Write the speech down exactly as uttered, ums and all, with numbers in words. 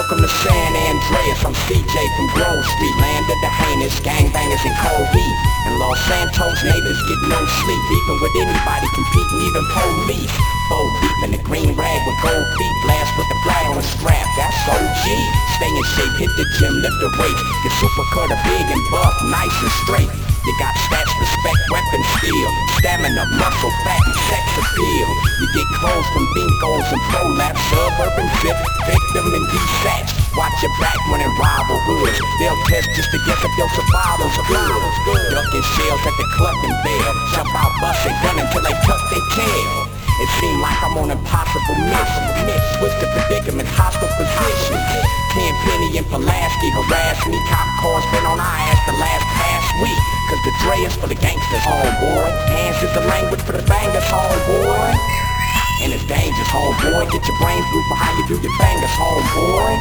Welcome to San Andreas, I'm C J from Grove Street, land of the heinous gangbangers and cold heat. And Los Santos neighbors get no sleep, even with anybody competing, even police. Four deep in the green rag with gold feet, blast with the flag on the strap, that's O G. Stay in shape, hit the gym, lift the weights, get super cut, big and buff, nice and straight. You got stats, respect, weapon, steel, stamina, muscle, fat, and sex appeal. You get clothes from Binkos and Prolapse, suburban zip, victim and desats. Watch your back when in rival hoods. They'll test just to guess if your survival's good. Ducking shells at the club and bell, jump out, bust a gun until they tuck their tail. It seemed like I'm on impossible mission. Twisted predicament, hostile position. Tenpenny and Pulaski harass me. Cop cars been on our ass the last past week. Cause the Dre is for the gangsters, homeboy. Hands is the language for the bangers, homeboy. And it's dangerous, homeboy. Get your brains through for how you do your bangers, homeboy.